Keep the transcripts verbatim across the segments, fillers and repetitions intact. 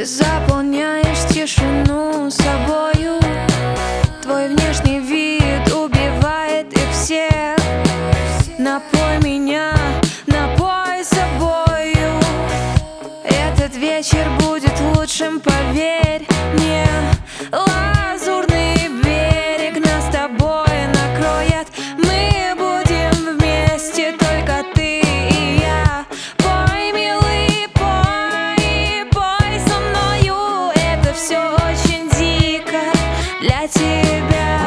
заполняешь тишину собою. Твой внешний вид убивает их всех. Напой меня, напой собою. Этот вечер будет лучшим, поверь мне. Лазурный берег нас с тобой накроет. Мы будем вместе, только ты и я. Пой, милый, пой, пой со мною. Это все очень дико для тебя.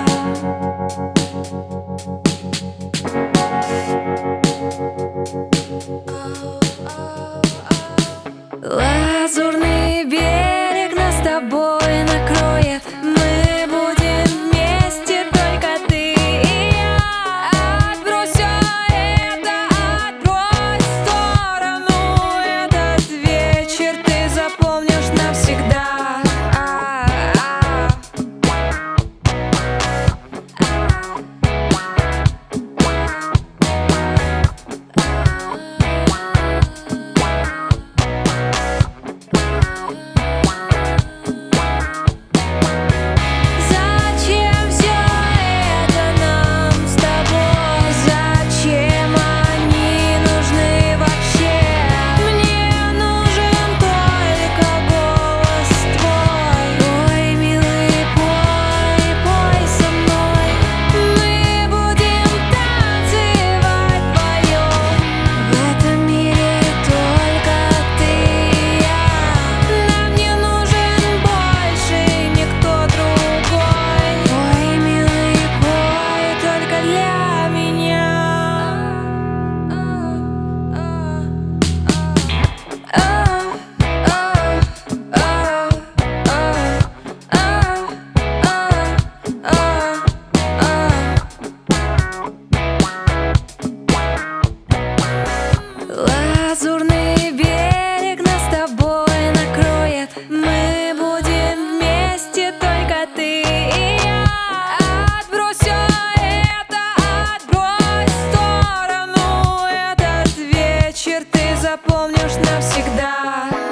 Лазурный берег нас с тобой накроет. Мы будем вместе, только ты и я. Отбрось всё это, отбрось в сторону. Этот вечер ты запомнишь навсегда. Лазурный берег нас с тобой накроет. Мы будем вместе, только ты и я. Отбрось всё это, отбрось в сторону. Этот вечер ты запомнишь навсегда.